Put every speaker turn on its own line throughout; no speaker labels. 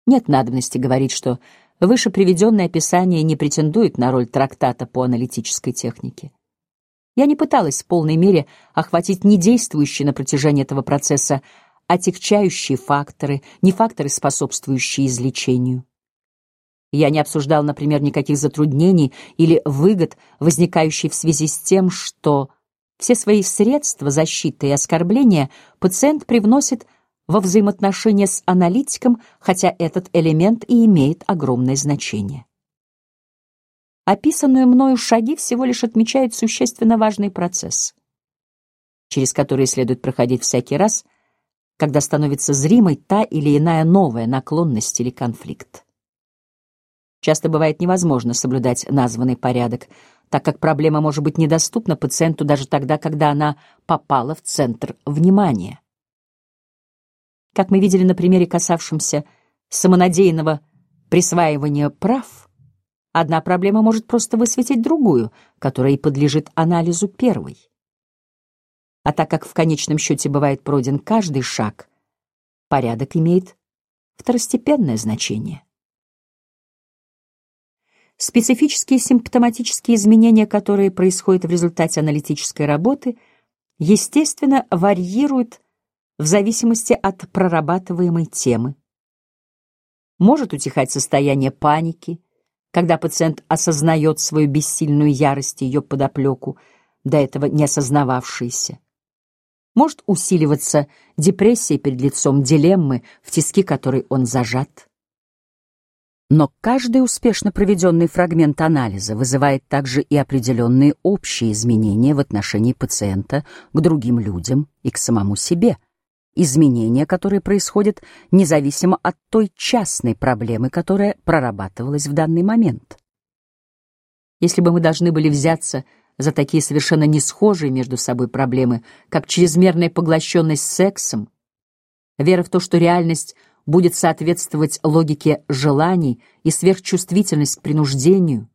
Нет надобности говорить, что выше приведенное описание не претендует на роль трактата по аналитической технике. Я не пыталась в полной мере охватить не действующие на протяжении этого процесса отягчающие факторы, не факторы, способствующие излечению. Я не обсуждал, например, никаких затруднений или выгод, возникающих в связи с тем, что все свои средства защиты и оскорбления пациент привносит во взаимоотношения с аналитиком, хотя этот элемент и имеет огромное значение. Описанные мною шаги всего лишь отмечают существенно важный процесс, через который следует проходить всякий раз, когда становится зримой та или иная новая наклонность или конфликт. Часто бывает невозможно соблюдать названный порядок, так как проблема может быть недоступна пациенту даже тогда, когда она попала в центр внимания. Как мы видели на примере, касавшемся самонадеянного присваивания прав, одна проблема может просто высветить другую, которая и подлежит анализу первой. А так как в конечном счете бывает пройден каждый шаг, порядок имеет второстепенное значение. Специфические симптоматические изменения, которые происходят в результате аналитической работы, естественно, варьируют в зависимости от прорабатываемой темы. Может утихать состояние паники, когда пациент осознает свою бессильную ярость и ее подоплеку, до этого не осознававшейся. Может усиливаться депрессия перед лицом дилеммы, в тиски которой он зажат. Но каждый успешно проведенный фрагмент анализа вызывает также и определенные общие изменения в отношении пациента к другим людям и к самому себе, изменения, которые происходят независимо от той частной проблемы, которая прорабатывалась в данный момент. Если бы мы должны были взяться за такие совершенно не схожие между собой проблемы, как чрезмерная поглощенность сексом, вера в то, что реальность будет соответствовать логике желаний и сверхчувствительность к принуждению,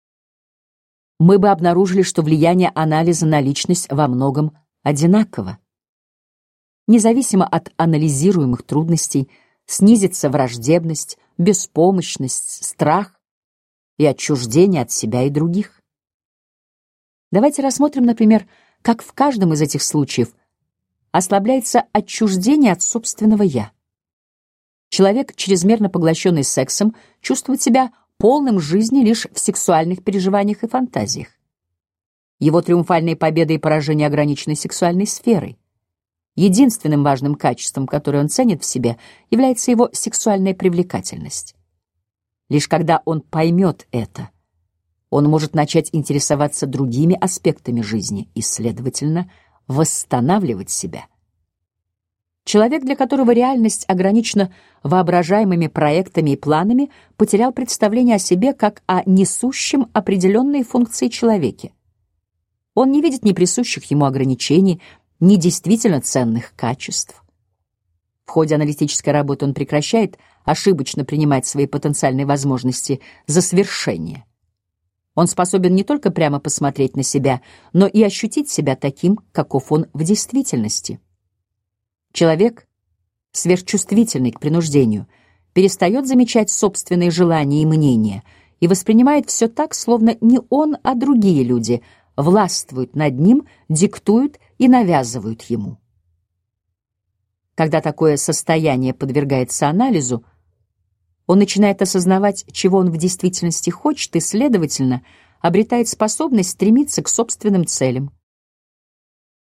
мы бы обнаружили, что влияние анализа на личность во многом одинаково. Независимо от анализируемых трудностей снизится враждебность, беспомощность, страх и отчуждение от себя и других. Давайте рассмотрим, например, как в каждом из этих случаев ослабляется отчуждение от собственного «я». Человек, чрезмерно поглощенный сексом, чувствует себя полным жизни лишь в сексуальных переживаниях и фантазиях. Его триумфальные победы и поражения ограничены сексуальной сферой. Единственным важным качеством, которое он ценит в себе, является его сексуальная привлекательность. Лишь когда он поймет это, он может начать интересоваться другими аспектами жизни и, следовательно, восстанавливать себя. Человек, для которого реальность ограничена воображаемыми проектами и планами, потерял представление о себе как о несущем определенные функции человеке. Он не видит ни присущих ему ограничений, ни действительно ценных качеств. В ходе аналитической работы он прекращает ошибочно принимать свои потенциальные возможности за свершение. Он способен не только прямо посмотреть на себя, но и ощутить себя таким, каков он в действительности. Человек, сверхчувствительный к принуждению, перестает замечать собственные желания и мнения и воспринимает все так, словно не он, а другие люди властвуют над ним, диктуют и навязывают ему. Когда такое состояние подвергается анализу, он начинает осознавать, чего он в действительности хочет, и, следовательно, обретает способность стремиться к собственным целям.